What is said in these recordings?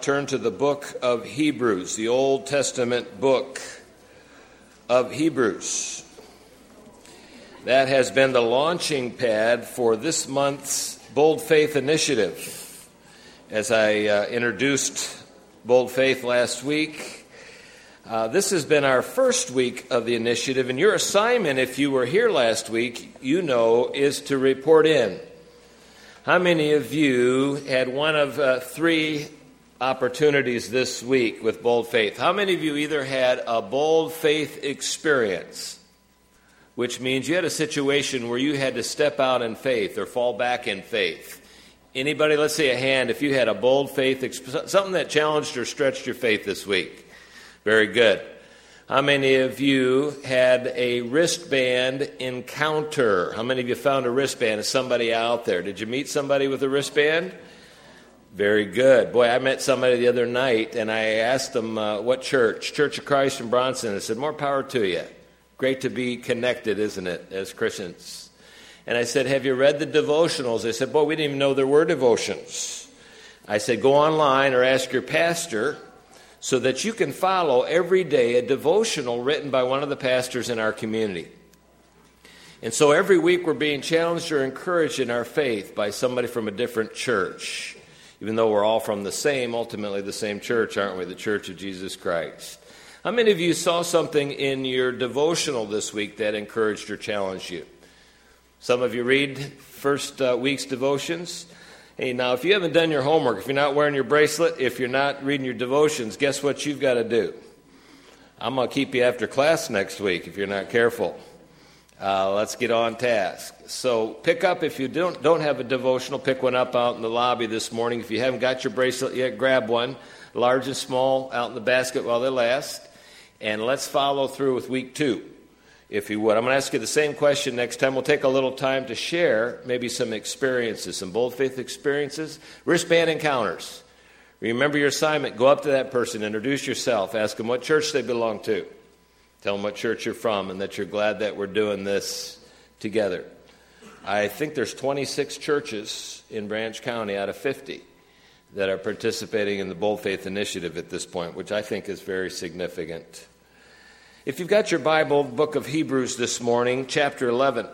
turn to the book of Hebrews, the Old Testament book of Hebrews. That has been the launching pad for this month's Bold Faith Initiative. As I introduced Bold Faith last week, this has been our first week of the initiative, and your assignment, if you were here last week, you know, is to report in. How many of you had one of three opportunities this week with Bold Faith? How many of you either had a Bold Faith experience, which means you had a situation where you had to step out in faith or fall back in faith? Anybody, let's see a hand if you had a Bold Faith, something that challenged or stretched your faith this week. Very good. How many of you had a wristband encounter? How many of you found a wristband? Is somebody out there? Did you meet somebody with a wristband? Very good. Boy, I met somebody the other night, and I asked them what church? Church of Christ in Bronson. I said, more power to you. Great to be connected, isn't it, as Christians? And I said, have you read the devotionals? They said, boy, we didn't even know there were devotions. I said, go online or ask your pastor, so that you can follow every day a devotional written by one of the pastors in our community. And so every week we're being challenged or encouraged in our faith by somebody from a different church, even though we're all from ultimately the same church, aren't we? The Church of Jesus Christ. How many of you saw something in your devotional this week that encouraged or challenged you? Some of you read first week's devotions. Hey, now, if you haven't done your homework, if you're not wearing your bracelet, if you're not reading your devotions, guess what you've got to do? I'm going to keep you after class next week if you're not careful. Let's get on task. So pick up, if you don't have a devotional, pick one up out in the lobby this morning. If you haven't got your bracelet yet, grab one, large and small, out in the basket while they last. And let's follow through with week 2. If you would. I'm going to ask you the same question next time. We'll take a little time to share maybe some experiences, some Bold Faith experiences. Wristband encounters. Remember your assignment. Go up to that person. Introduce yourself. Ask them what church they belong to. Tell them what church you're from and that you're glad that we're doing this together. I think there's 26 churches in Branch County out of 50 that are participating in the Bold Faith Initiative at this point, which I think is very significant. If you've got your Bible, book of Hebrews this morning, chapter 11.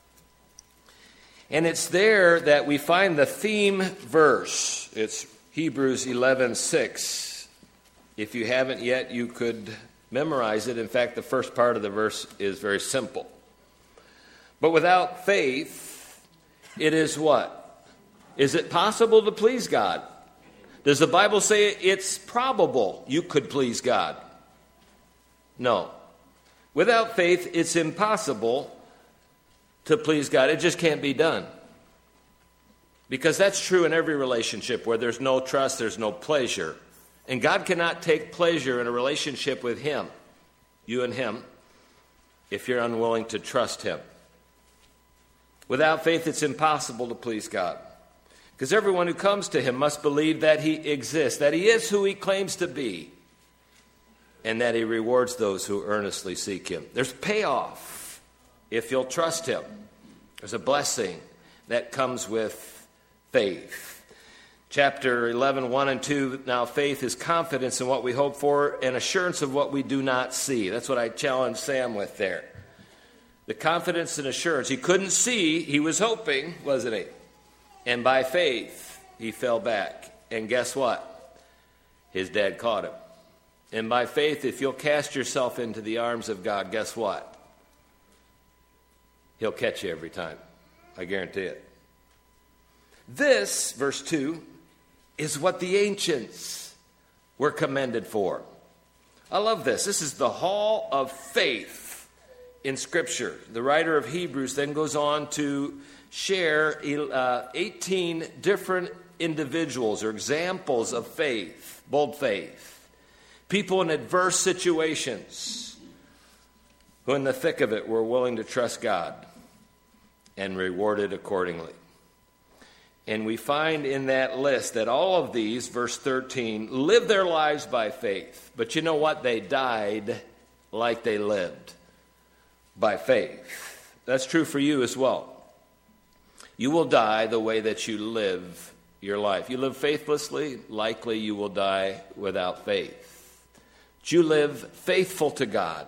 And it's there that we find the theme verse. It's Hebrews 11:6. If you haven't yet, you could memorize it. In fact, the first part of the verse is very simple. But without faith, it is what? Is it possible to please God? Does the Bible say it's probable you could please God? No. Without faith, it's impossible to please God. It just can't be done. Because that's true in every relationship where there's no trust, there's no pleasure. And God cannot take pleasure in a relationship with Him, you and Him, if you're unwilling to trust Him. Without faith, it's impossible to please God. Because everyone who comes to Him must believe that He exists, that He is who He claims to be, and that He rewards those who earnestly seek Him. There's payoff if you'll trust Him. There's a blessing that comes with faith. Chapter 11, 1 and 2, now faith is confidence in what we hope for and assurance of what we do not see. That's what I challenged Sam with there. The confidence and assurance. He couldn't see, he was hoping, wasn't he? And by faith, he fell back. And guess what? His dad caught him. And by faith, if you'll cast yourself into the arms of God, guess what? He'll catch you every time. I guarantee it. This, verse 2, is what the ancients were commended for. I love this. This is the hall of faith in Scripture. The writer of Hebrews then goes on to share 18 different individuals or examples of faith, bold faith. People in adverse situations who in the thick of it were willing to trust God and rewarded accordingly. And we find in that list that all of these, verse 13, lived their lives by faith. But you know what? They died like they lived by faith. That's true for you as well. You will die the way that you live your life. You live faithlessly, likely you will die without faith. But you live faithful to God,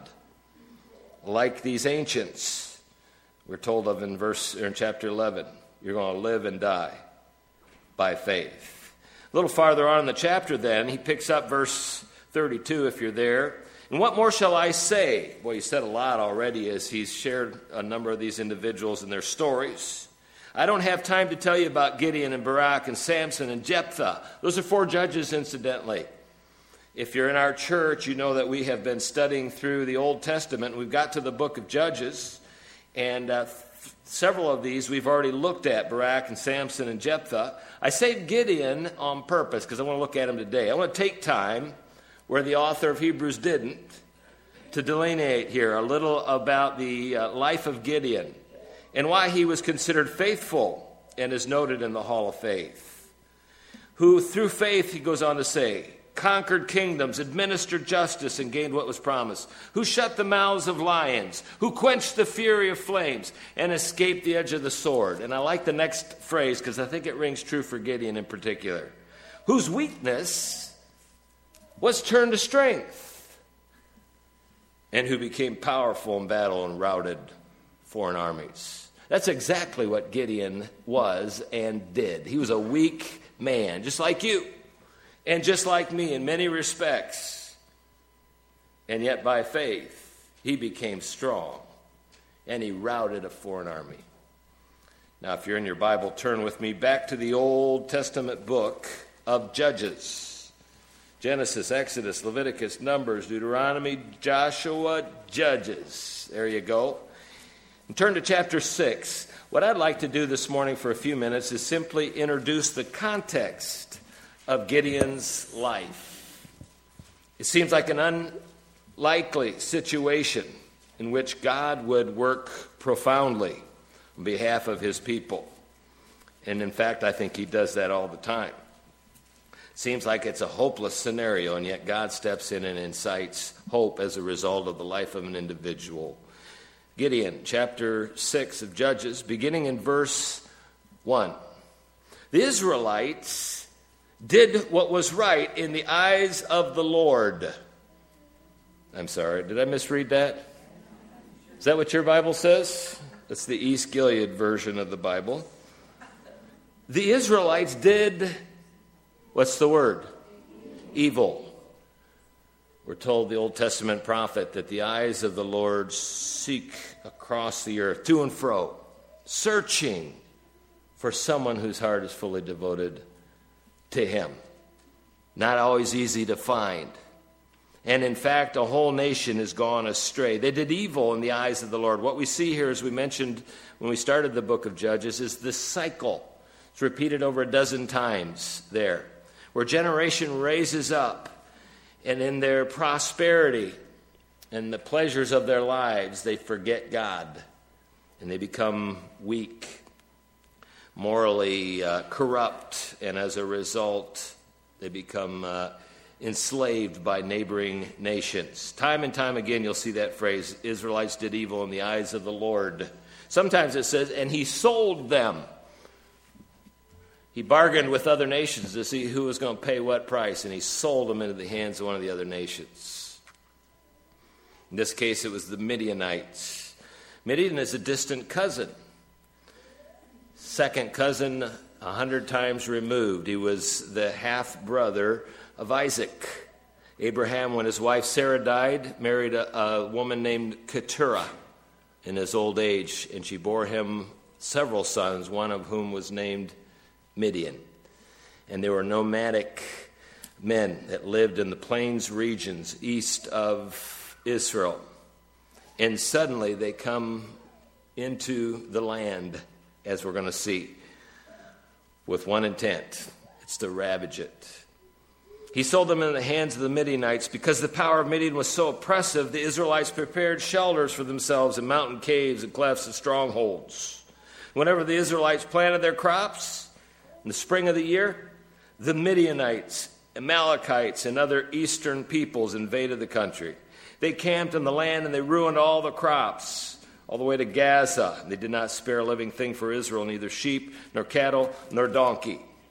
like these ancients we're told of in chapter 11. You're going to live and die by faith. A little farther on in the chapter then, he picks up verse 32 if you're there. And what more shall I say? Well, he said a lot already as he's shared a number of these individuals and their stories. I don't have time to tell you about Gideon and Barak and Samson and Jephthah. Those are 4 judges, incidentally. If you're in our church, you know that we have been studying through the Old Testament. We've got to the book of Judges, and several of these we've already looked at, Barak and Samson and Jephthah. I saved Gideon on purpose because I want to look at him today. I want to take time where the author of Hebrews didn't, to delineate here a little about the life of Gideon and why he was considered faithful and is noted in the Hall of Faith. Who through faith, he goes on to say, conquered kingdoms, administered justice, and gained what was promised. Who shut the mouths of lions, who quenched the fury of flames, and escaped the edge of the sword. And I like the next phrase because I think it rings true for Gideon in particular. Whose weakness was turned to strength, and who became powerful in battle and routed foreign armies. That's exactly what Gideon was and did. He was a weak man, just like you, and just like me in many respects. And yet by faith, he became strong, and he routed a foreign army. Now, if you're in your Bible, turn with me back to the Old Testament book of Judges. Genesis, Exodus, Leviticus, Numbers, Deuteronomy, Joshua, Judges. There you go. And turn to chapter 6. What I'd like to do this morning for a few minutes is simply introduce the context of Gideon's life. It seems like an unlikely situation in which God would work profoundly on behalf of his people. And in fact, I think he does that all the time. Seems like it's a hopeless scenario, and yet God steps in and incites hope as a result of the life of an individual. Gideon, chapter 6 of Judges, beginning in verse 1. The Israelites did what was right in the eyes of the Lord. I'm sorry, did I misread that? Is that what your Bible says? That's the East Gilead version of the Bible. The Israelites did... what's the word? Evil. We're told the Old Testament prophet that the eyes of the Lord seek across the earth, to and fro, searching for someone whose heart is fully devoted to him. Not always easy to find. And in fact, a whole nation has gone astray. They did evil in the eyes of the Lord. What we see here, as we mentioned when we started the book of Judges, is this cycle. It's repeated over a dozen times there, where generation raises up, and in their prosperity and the pleasures of their lives, they forget God, and they become weak, morally corrupt, and as a result, they become enslaved by neighboring nations. Time and time again, you'll see that phrase, Israelites did evil in the eyes of the Lord. Sometimes it says, and he sold them. He bargained with other nations to see who was going to pay what price, and he sold them into the hands of one of the other nations. In this case, it was the Midianites. Midian is a distant cousin. Second cousin 100 times removed. He was the half-brother of Isaac. Abraham, when his wife Sarah died, married a woman named Keturah in his old age, and she bore him several sons, one of whom was named Midian. And they were nomadic men that lived in the plains regions east of Israel. And suddenly they come into the land, as we're going to see, with one intent. It's to ravage it. He sold them in the hands of the Midianites. Because the power of Midian was so oppressive, the Israelites prepared shelters for themselves in mountain caves and clefts and strongholds. Whenever the Israelites planted their crops in the spring of the year, the Midianites, Amalekites, and other eastern peoples invaded the country. They camped in the land and they ruined all the crops, all the way to Gaza. They did not spare a living thing for Israel, neither sheep, nor cattle, nor donkey.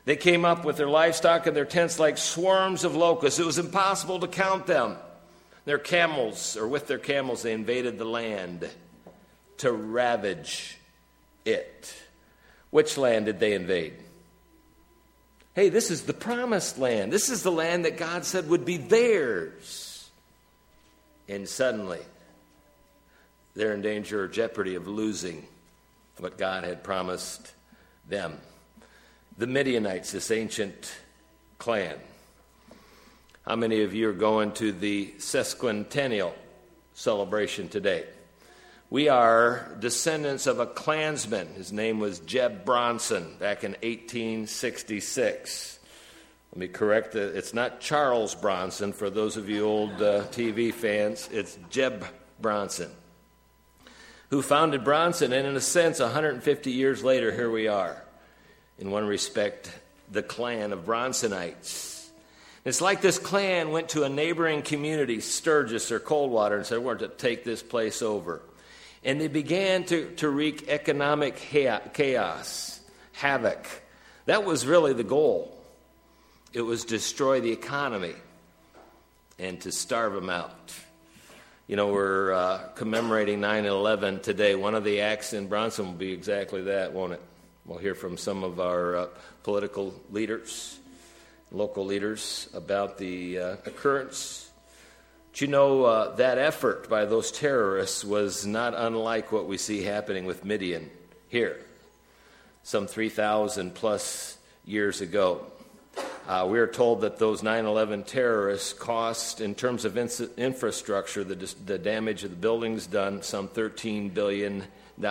They came up with their livestock and their tents like swarms of locusts. It was impossible to count them. With their camels, they invaded the land to ravage it. Which land did they invade? Hey, this is the promised land. This is the land that God said would be theirs. And suddenly, they're in danger or jeopardy of losing what God had promised them. The Midianites, this ancient clan. How many of you are going to the sesquicentennial celebration today? We are descendants of a clansman. His name was Jeb Bronson back in 1866. Let me correct it. It's not Charles Bronson for those of you old TV fans. It's Jeb Bronson, who founded Bronson. And in a sense, 150 years later, here we are. In one respect, the clan of Bronsonites. It's like this clan went to a neighboring community, Sturgis or Coldwater, and said, we're going to take this place over. And they began to wreak economic chaos, havoc. That was really the goal. It was destroy the economy and to starve them out. You know, we're commemorating 9/11 today. One of the acts in Bronson will be exactly that, won't it? We'll hear from some of our political leaders, local leaders, about the occurrence. But you know, that effort by those terrorists was not unlike what we see happening with Midian here, some 3,000 plus years ago. We are told that those 9/11 terrorists cost, in terms of infrastructure, the damage of the buildings done, some $13 billion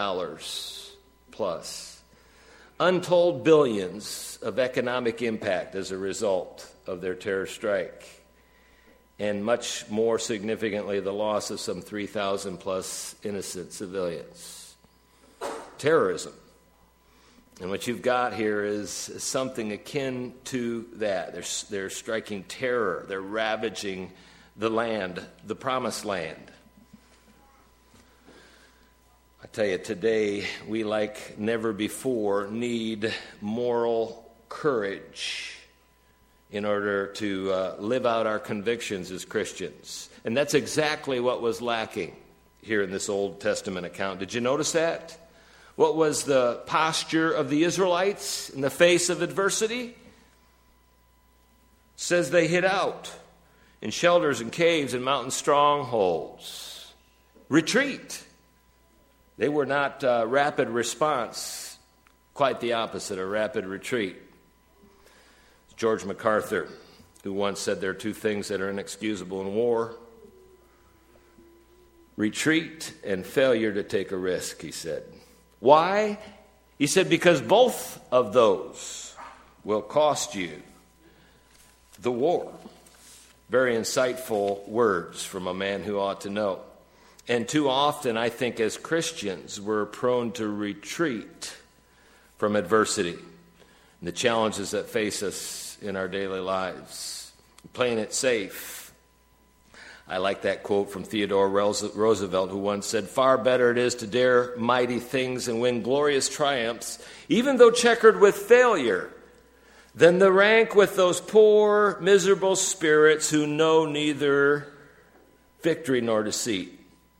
plus. Untold billions of economic impact as a result of their terror strike. And much more significantly, the loss of some 3,000 plus innocent civilians. Terrorism. And what you've got here is something akin to that. They're striking terror. They're ravaging the land, the promised land. I tell you, today we, like never before, need moral courage in order to live out our convictions as Christians. And that's exactly what was lacking here in this Old Testament account. Did you notice that? What was the posture of the Israelites in the face of adversity? It says they hid out in shelters and caves and mountain strongholds. Retreat. They were not rapid response, quite the opposite, a rapid retreat. George MacArthur, who once said there are two things that are inexcusable in war: retreat and failure to take a risk, he said. Why? He said, because both of those will cost you the war. Very insightful words from a man who ought to know. And too often, I think, as Christians, we're prone to retreat from adversity and the challenges that face us in our daily lives, playing it safe. I like that quote from Theodore Roosevelt, who once said, "Far better it is to dare mighty things and win glorious triumphs, even though checkered with failure, than the rank with those poor, miserable spirits who know neither victory nor defeat.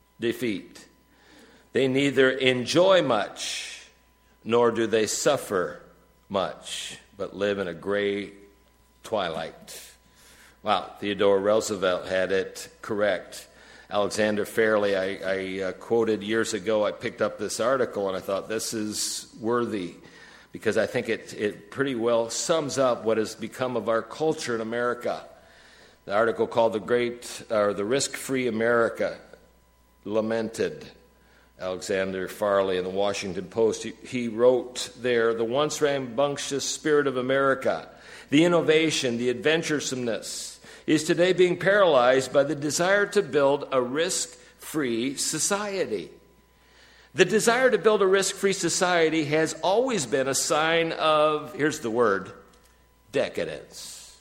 They neither enjoy much, nor do they suffer much, but live in a gray twilight." Wow, Theodore Roosevelt had it correct. Alexander Fairley, I quoted years ago, I picked up this article and I thought this is worthy because I think it pretty well sums up what has become of our culture in America. The article called The Risk-Free America lamented Alexander Farley in the Washington Post. He wrote there, "The once rambunctious spirit of America, the innovation, the adventuresomeness, is today being paralyzed by the desire to build a risk-free society. The desire to build a risk-free society has always been a sign of," here's the word, "decadence,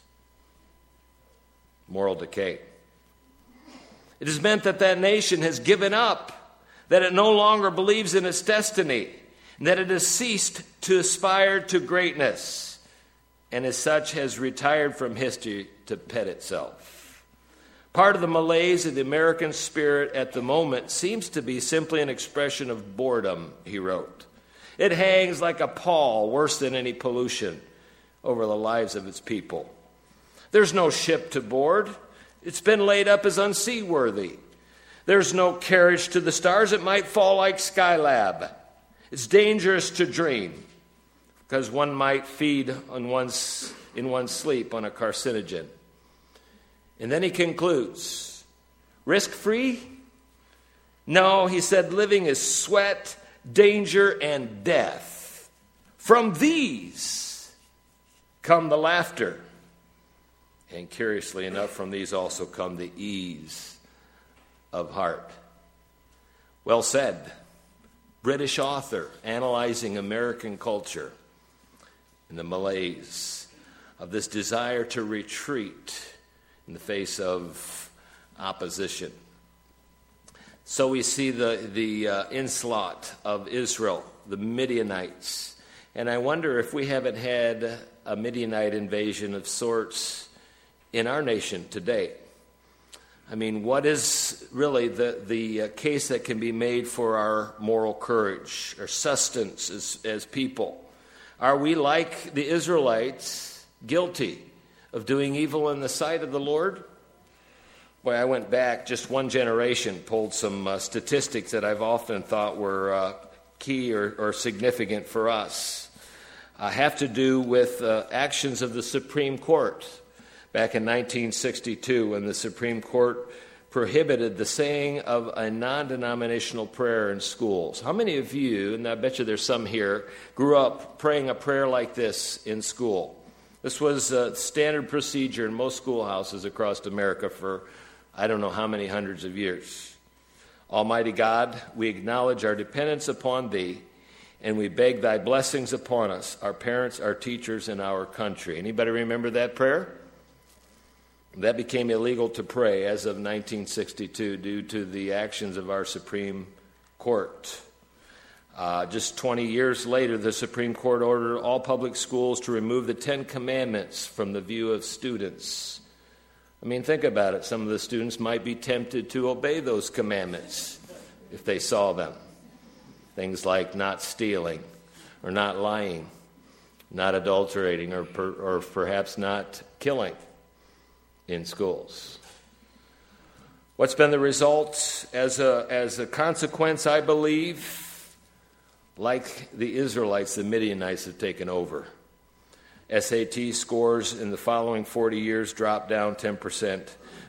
moral decay. It has meant that nation has given up, that it no longer believes in its destiny, and that it has ceased to aspire to greatness. and as such has retired from history to pet itself. Part of the malaise of the American spirit at the moment seems to be simply an expression of boredom, he wrote. It hangs like a pall, worse than any pollution, over the lives of its people. There's no ship to board. It's been laid up as unseaworthy. There's no carriage to the stars. It might fall like Skylab. It's dangerous to dream because one might feed in one's sleep on a carcinogen. And then he concludes, risk-free? No, he said, living is sweat, danger, and death. From these come the laughter. And curiously enough, from these also come the ease of heart. Well said. British author analyzing American culture and the malaise of this desire to retreat in the face of opposition. So we see the onslaught of Israel, the Midianites. And I wonder if we haven't had a Midianite invasion of sorts in our nation today. I mean, what is really the case that can be made for our moral courage, our sustenance as people? Are we, like the Israelites, guilty of doing evil in the sight of the Lord? Boy, I went back just one generation, pulled some statistics that I've often thought were key or significant for us. Have to do with actions of the Supreme Court. Back in 1962, when the Supreme Court prohibited the saying of a non-denominational prayer in schools. How many of you, and I bet you there's some here, grew up praying a prayer like this in school? This was a standard procedure in most schoolhouses across America for I don't know how many hundreds of years. Almighty God, we acknowledge our dependence upon Thee, and we beg Thy blessings upon us, our parents, our teachers, and our country. Anybody remember that prayer? That became illegal to pray as of 1962 due to the actions of our Supreme Court. Just 20 years later, the Supreme Court ordered all public schools to remove the Ten Commandments from the view of students. I mean, think about it. Some of the students might be tempted to obey those commandments if they saw them. Things like not stealing or not lying, not adulterating, or perhaps not killing in schools. What's been the result as a consequence, I believe? Like the Israelites, the Midianites have taken over. SAT scores in the following 40 years dropped down 10%.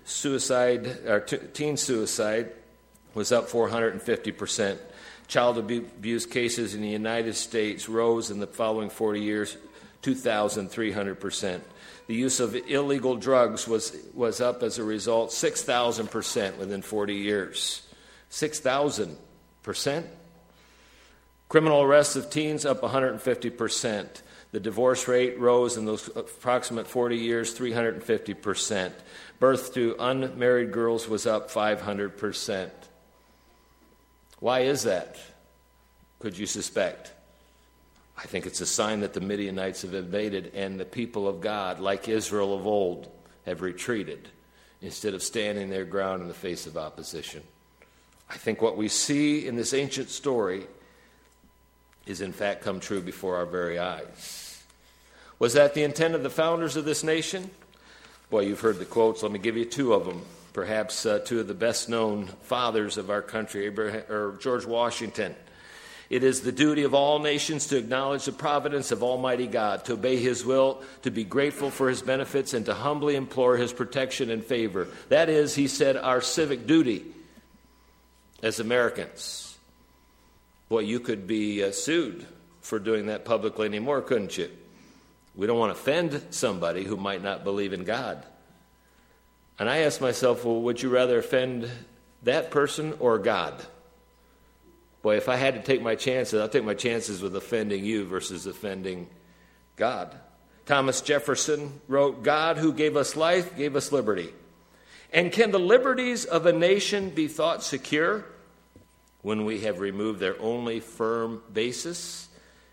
Teen suicide was up 450%. Child abuse cases in the United States rose in the following 40 years 2,300%. The use of illegal drugs was up as a result 6,000% within 40 years. 6,000%? Criminal arrests of teens up 150%. The divorce rate rose in those approximate 40 years 350%. Birth to unmarried girls was up 500%. Why is that? Could you suspect? I think it's a sign that the Midianites have invaded and the people of God, like Israel of old, have retreated instead of standing their ground in the face of opposition. I think what we see in this ancient story is in fact come true before our very eyes. Was that the intent of the founders of this nation? Boy, you've heard the quotes. Let me give you two of them. Perhaps two of the best-known fathers of our country, George Washington. It is the duty of all nations to acknowledge the providence of Almighty God, to obey His will, to be grateful for His benefits, and to humbly implore His protection and favor. That is, he said, our civic duty as Americans. Boy, you could be sued for doing that publicly anymore, couldn't you? We don't want to offend somebody who might not believe in God. And I ask myself, well, would you rather offend that person or God? Boy, if I had to take my chances, I'll take my chances with offending you versus offending God. Thomas Jefferson wrote, God who gave us life gave us liberty. And can the liberties of a nation be thought secure when we have removed their only firm basis?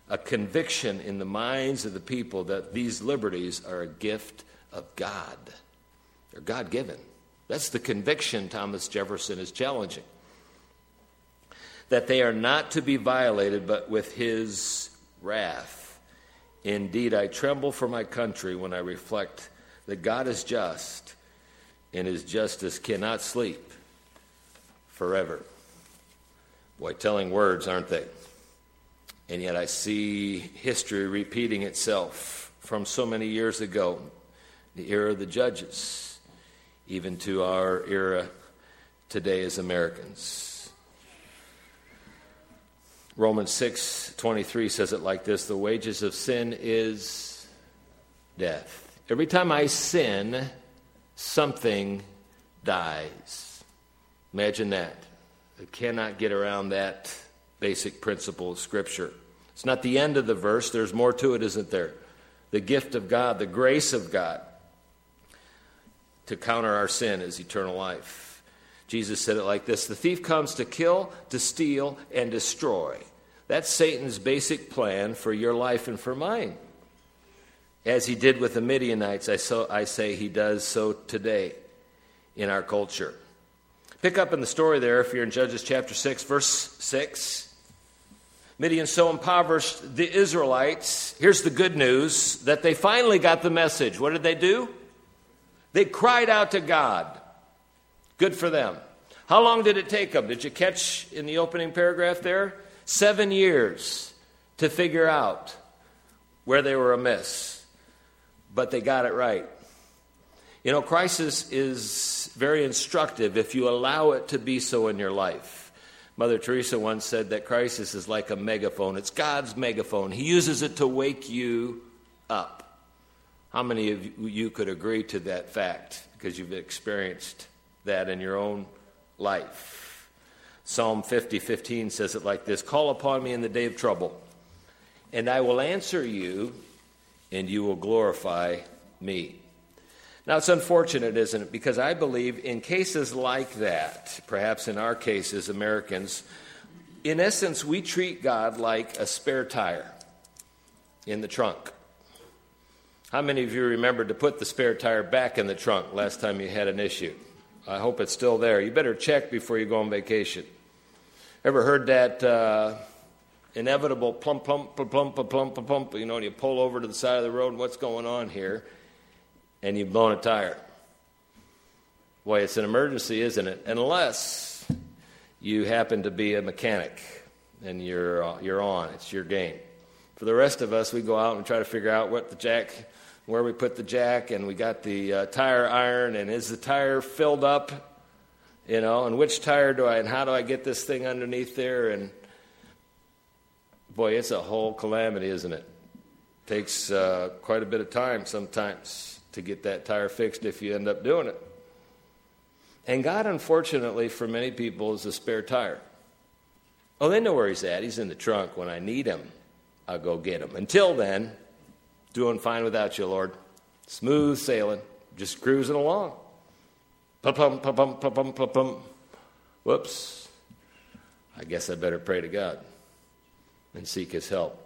a conviction in the minds of the people that these liberties are a gift of God. They're God-given. That's the conviction Thomas Jefferson is challenging. That they are not to be violated, but with his wrath. Indeed, I tremble for my country when I reflect that God is just, and his justice cannot sleep forever. Boy, telling words, aren't they? And yet I see history repeating itself from so many years ago, the era of the judges, even to our era today as Americans. Romans 6:23 says it like this: the wages of sin is death. Every time I sin, something dies. Imagine that. I cannot get around that basic principle of Scripture. It's not the end of the verse. There's more to it, isn't there? The gift of God, the grace of God to counter our sin is eternal life. Jesus said it like this: the thief comes to kill, to steal, and destroy. That's Satan's basic plan for your life and for mine. As he did with the Midianites, I say he does so today in our culture. Pick up in the story there if you're in Judges chapter 6, verse 6. Midian so impoverished the Israelites. Here's the good news, that they finally got the message. What did they do? They cried out to God. Good for them. How long did it take them? Did you catch in the opening paragraph there? 7 years to figure out where they were amiss. But they got it right. You know, crisis is very instructive if you allow it to be so in your life. Mother Teresa once said that crisis is like a megaphone. It's God's megaphone. He uses it to wake you up. How many of you could agree to that fact because you've experienced that in your own life? Psalm 50:15 says it like this: call upon me in the day of trouble, and I will answer you, and you will glorify me. Now, it's unfortunate, isn't it? Because I believe in cases like that, perhaps in our case as Americans, in essence, we treat God like a spare tire in the trunk. How many of you remembered to put the spare tire back in the trunk last time you had an issue? I hope it's still there. You better check before you go on vacation. Ever heard that inevitable plump, plump, plump, plump, plump, plump, plump, you know, and you pull over to the side of the road and what's going on here? And you've blown a tire. Boy, it's an emergency, isn't it? Unless you happen to be a mechanic and you're on. It's your game. For the rest of us, we go out and try to figure out where we put the jack, and we got the tire iron, and is the tire filled up? You know, and which tire and how do I get this thing underneath there? And boy, it's a whole calamity, isn't it? Takes quite a bit of time sometimes to get that tire fixed if you end up doing it. And God, unfortunately, for many people, is a spare tire. Oh, they know where he's at. He's in the trunk. When I need him, I'll go get him. Until then, doing fine without you, Lord. Smooth sailing, just cruising along. Pum, pum, pum, pum, pum, pum, pum. Whoops. I guess I better pray to God and seek his help.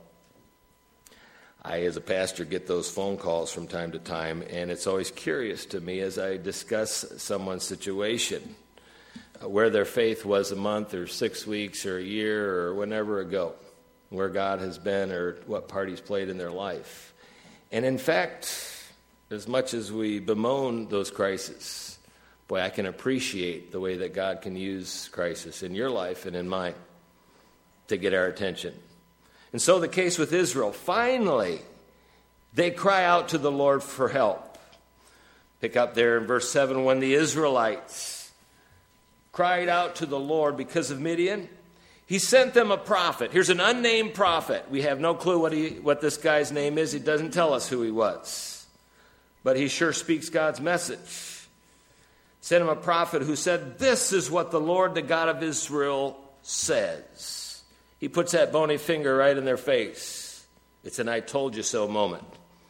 I, as a pastor, get those phone calls from time to time, and it's always curious to me as I discuss someone's situation, where their faith was a month or 6 weeks or a year or whenever ago, where God has been or what part he's played in their life. And in fact, as much as we bemoan those crises, boy, I can appreciate the way that God can use crisis in your life and in mine to get our attention. And so the case with Israel, finally, they cry out to the Lord for help. Pick up there in verse 7, when the Israelites cried out to the Lord because of Midian, he sent them a prophet. Here's an unnamed prophet. We have no clue what this guy's name is. He doesn't tell us who he was. But he sure speaks God's message. Sent him a prophet who said, this is what the Lord, the God of Israel, says. He puts that bony finger right in their face. It's an I told you so moment.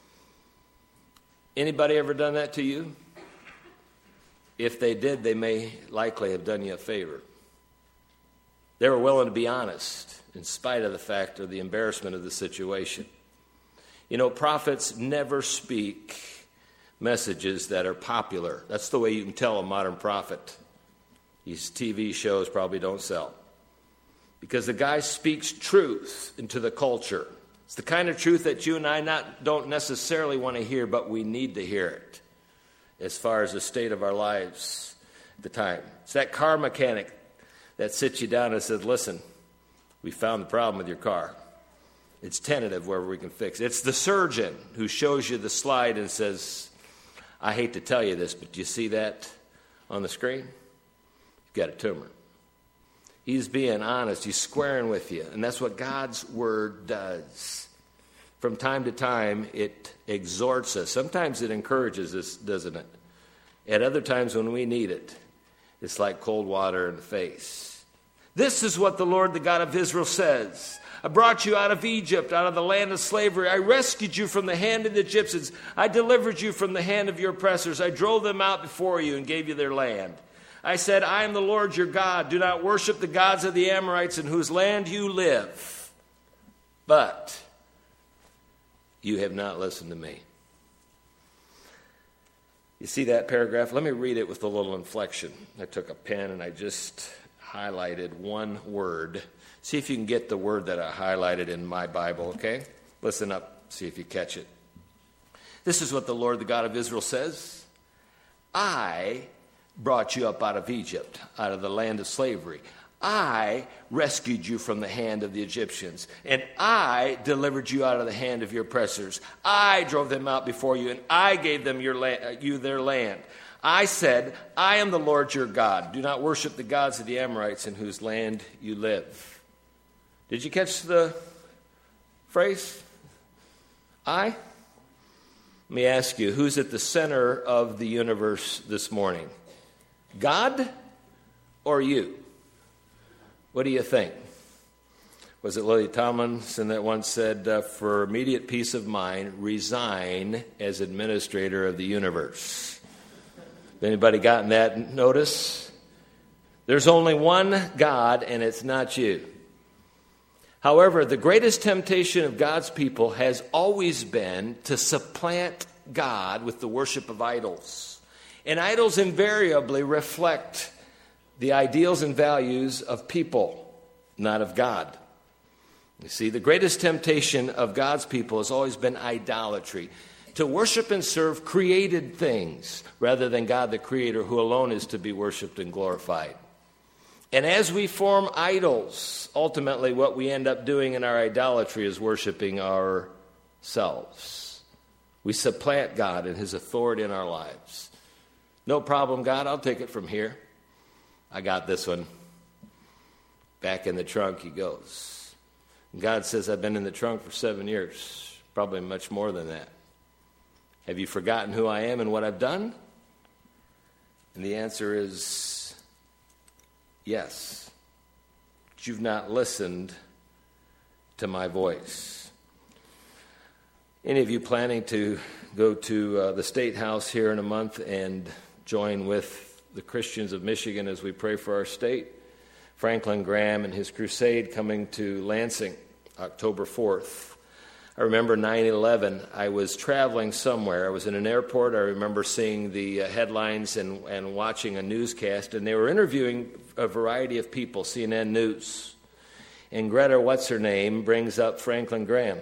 Anybody ever done that to you? If they did, they may likely have done you a favor. They were willing to be honest in spite of the fact of the embarrassment of the situation. You know, prophets never speak messages that are popular. That's the way you can tell a modern prophet. These TV shows probably don't sell. Because the guy speaks truth into the culture. It's the kind of truth that you and I don't necessarily want to hear, but we need to hear it as far as the state of our lives at the time. It's that car mechanic that sits you down and says, listen, we found the problem with your car. It's tentative wherever we can fix it. It's the surgeon who shows you the slide and says, I hate to tell you this, but do you see that on the screen? You've got a tumor. He's being honest. He's squaring with you. And that's what God's word does. From time to time, it exhorts us. Sometimes it encourages us, doesn't it? At other times when we need it, it's like cold water in the face. This is what the Lord, the God of Israel, says. I brought you out of Egypt, out of the land of slavery. I rescued you from the hand of the Egyptians. I delivered you from the hand of your oppressors. I drove them out before you and gave you their land. I said, I am the Lord your God. Do not worship the gods of the Amorites in whose land you live. But you have not listened to me. You see that paragraph? Let me read it with a little inflection. I took a pen and I just highlighted one word. See if you can get the word that I highlighted in my Bible, okay? Listen up, see if you catch it. This is what the Lord, the God of Israel, says. I brought you up out of Egypt, out of the land of slavery. I rescued you from the hand of the Egyptians, and I delivered you out of the hand of your oppressors. I drove them out before you, and I gave them their land. I said, I am the Lord your God. Do not worship the gods of the Amorites in whose land you live. Did you catch the phrase? I? Let me ask you, who's at the center of the universe this morning? God or you? What do you think? Was it Lily Tomlinson that once said, for immediate peace of mind, resign as administrator of the universe? Anybody gotten that notice? There's only one God, and it's not you. However, the greatest temptation of God's people has always been to supplant God with the worship of idols. And idols invariably reflect the ideals and values of people, not of God. You see, the greatest temptation of God's people has always been idolatry, to worship and serve created things rather than God the Creator, who alone is to be worshiped and glorified. And as we form idols, ultimately what we end up doing in our idolatry is worshiping ourselves. We supplant God and His authority in our lives. No problem, God, I'll take it from here. I got this one. Back in the trunk he goes. And God says, I've been in the trunk for 7 years, probably much more than that. Have you forgotten who I am and what I've done? And the answer is yes. But you've not listened to my voice. Any of you planning to go to the State House here in a month and join with the Christians of Michigan as we pray for our state? Franklin Graham and his crusade coming to Lansing, October 4th. I remember 9/11. I was traveling somewhere. I was in an airport. I remember seeing the headlines and watching a newscast, and they were interviewing a variety of people, CNN News. And Greta, what's her name, brings up Franklin Graham.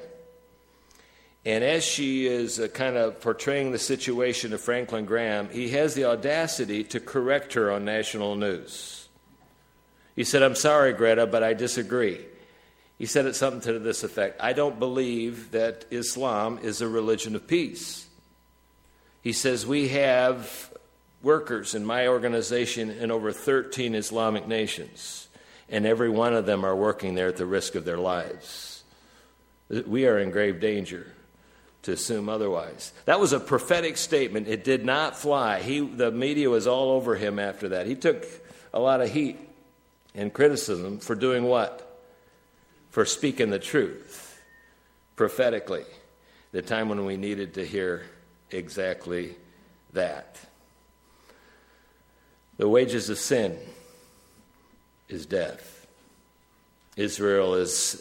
And as she is kind of portraying the situation of Franklin Graham, he has the audacity to correct her on national news. He said, I'm sorry, Greta, but I disagree. He said it something to this effect. I don't believe that Islam is a religion of peace. He says, we have workers in my organization in over 13 Islamic nations, and every one of them are working there at the risk of their lives. We are in grave danger to assume otherwise. That was a prophetic statement. It did not fly. The media was all over him after that. He took a lot of heat and criticism for doing what? For speaking the truth prophetically, the time when we needed to hear exactly that. The wages of sin is death. Israel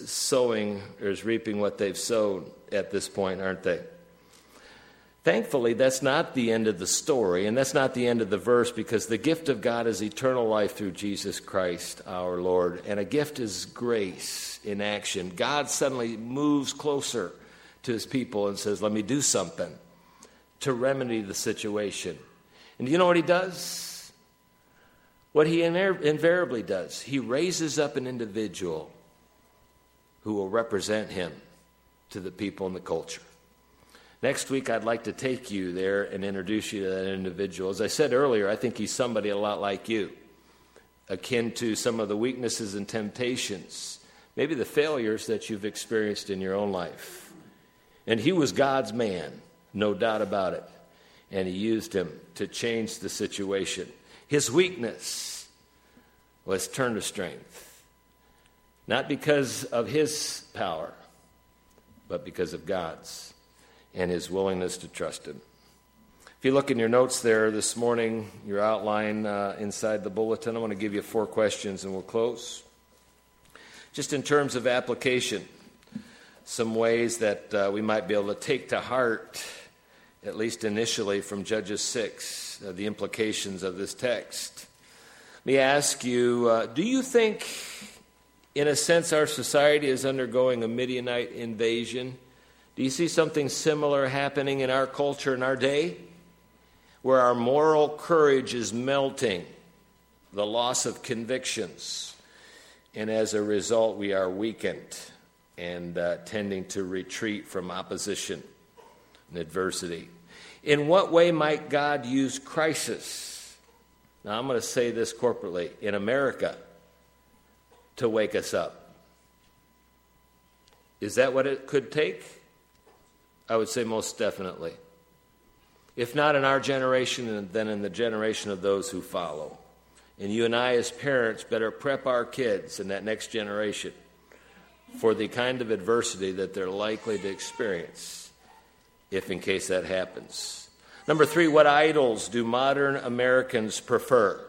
is reaping what they've sown at this point, aren't they? Thankfully, that's not the end of the story, and that's not the end of the verse, because the gift of God is eternal life through Jesus Christ our Lord, and a gift is grace in action. God suddenly moves closer to his people and says, let me do something to remedy the situation. And do you know what he does? What he invariably does, he raises up an individual who will represent him to the people and the culture. Next week, I'd like to take you there and introduce you to that individual. As I said earlier, I think he's somebody a lot like you, akin to some of the weaknesses and temptations, maybe the failures that you've experienced in your own life. And he was God's man, no doubt about it. And he used him to change the situation. His weakness was turned to strength, not because of his power, but because of God's and his willingness to trust him. If you look in your notes there this morning, your outline inside the bulletin, I want to give you 4 questions and we'll close. Just in terms of application, some ways that we might be able to take to heart, at least initially, from Judges 6, the implications of this text. Let me ask you, do you think, in a sense, our society is undergoing a Midianite invasion? Do you see something similar happening in our culture in our day, where our moral courage is melting, the loss of convictions, and as a result we are weakened and tending to retreat from opposition and adversity? In what way might God use crisis, now I'm going to say this corporately, in America to wake us up? Is that what it could take? I would say most definitely. If not in our generation, then in the generation of those who follow. And you and I as parents better prep our kids in that next generation for the kind of adversity that they're likely to experience, if in case that happens. Number 3, what idols do modern Americans prefer?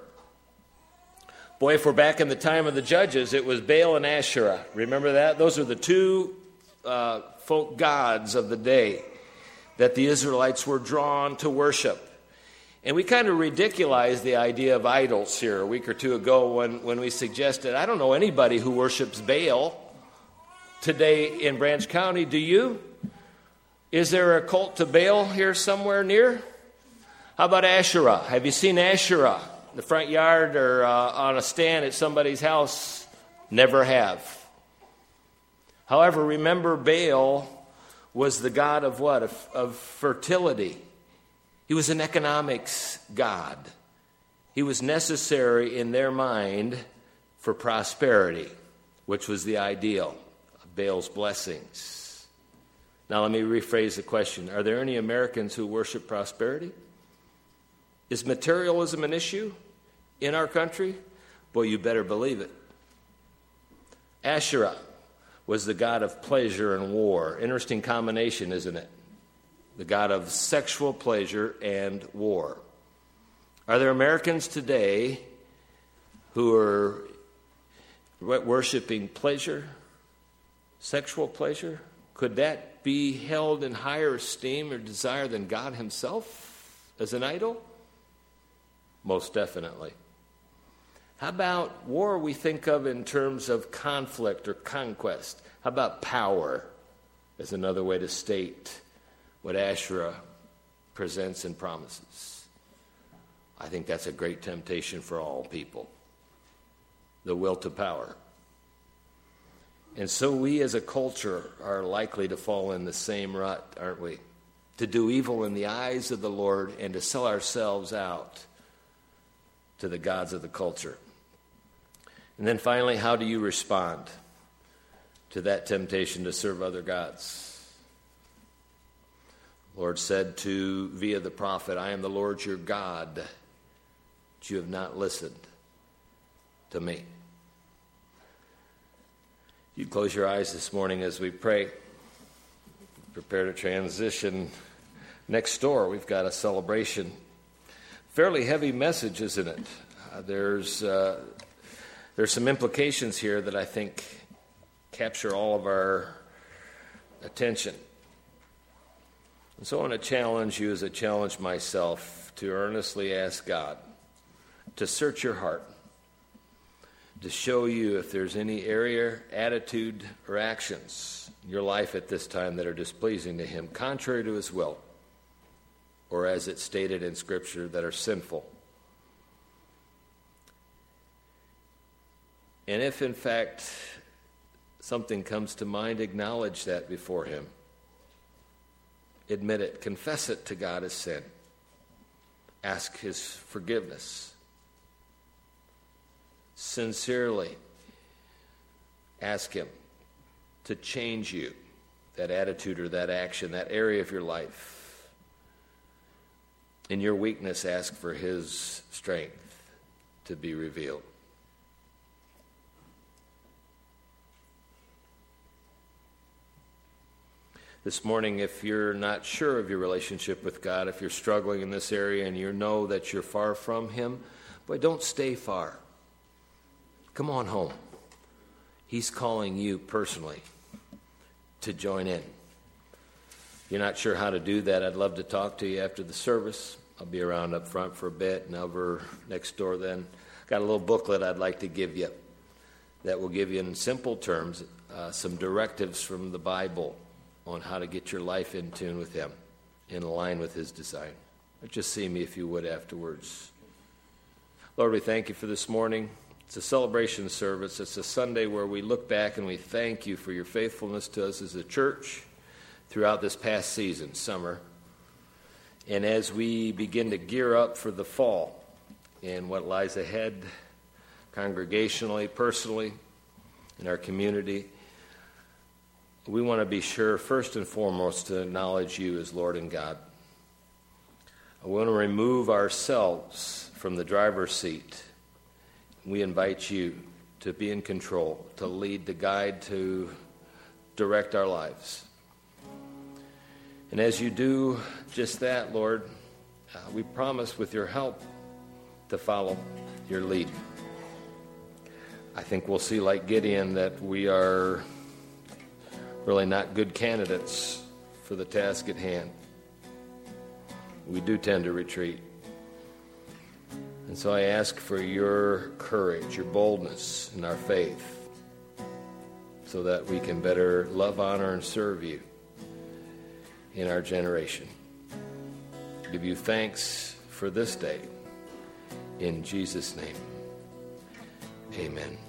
Boy, if we're back in the time of the Judges, it was Baal and Asherah. Remember that? Those are the 2 folk gods of the day that the Israelites were drawn to worship. And we kind of ridiculized the idea of idols here a week or 2 ago when we suggested, I don't know anybody who worships Baal today in Branch County. Do you? Is there a cult to Baal here somewhere near? How about Asherah? Have you seen Asherah in the front yard or on a stand at somebody's house? Never have. However, remember, Baal was the god of what? Of fertility. He was an economics god. He was necessary in their mind for prosperity, which was the ideal of Baal's blessings. Now let me rephrase the question. Are there any Americans who worship prosperity? Is materialism an issue in our country? Boy, you better believe it. Asherah was the god of pleasure and war. Interesting combination, isn't it? The god of sexual pleasure and war. Are there Americans today who are worshiping pleasure, sexual pleasure? Could that be held in higher esteem or desire than God himself as an idol? Most definitely. How about war we think of in terms of conflict or conquest? How about power as another way to state what Asherah presents and promises? I think that's a great temptation for all people. The will to power. And so we as a culture are likely to fall in the same rut, aren't we? To do evil in the eyes of the Lord and to sell ourselves out to the gods of the culture. And then finally, how do you respond to that temptation to serve other gods? The Lord said via the prophet, I am the Lord your God, but you have not listened to me. You close your eyes this morning as we pray. Prepare to transition. Next door, we've got a celebration. Fairly heavy message, isn't it? There's some implications here that I think capture all of our attention. And so I want to challenge you, as I challenge myself, to earnestly ask God to search your heart, to show you if there's any area, attitude, or actions in your life at this time that are displeasing to Him, contrary to His will, or as it's stated in Scripture, that are sinful. And if, in fact, something comes to mind, acknowledge that before Him. Admit it. Confess it to God as sin. Ask His forgiveness. Sincerely ask Him to change you, that attitude or that action, that area of your life. In your weakness, ask for His strength to be revealed. This morning, if you're not sure of your relationship with God, if you're struggling in this area and you know that you're far from Him, boy, don't stay far. Come on home. He's calling you personally to join in. If you're not sure how to do that, I'd love to talk to you after the service. I'll be around up front for a bit and over next door then. Got a little booklet I'd like to give you that will give you in simple terms some directives from the Bible on how to get your life in tune with Him, in line with His design. Just see me if you would afterwards. Lord, we thank You for this morning. It's a celebration service. It's a Sunday where we look back and we thank You for Your faithfulness to us as a church throughout this past season, summer. And as we begin to gear up for the fall and what lies ahead, congregationally, personally, in our community, we want to be sure, first and foremost, to acknowledge You as Lord and God. We want to remove ourselves from the driver's seat. We invite You to be in control, to lead, to guide, to direct our lives. And as You do just that, Lord, we promise with Your help to follow Your lead. I think we'll see, like Gideon, that we are really not good candidates for the task at hand. We do tend to retreat. And so I ask for Your courage, Your boldness in our faith, so that we can better love, honor, and serve You in our generation. Give You thanks for this day. In Jesus' name, amen.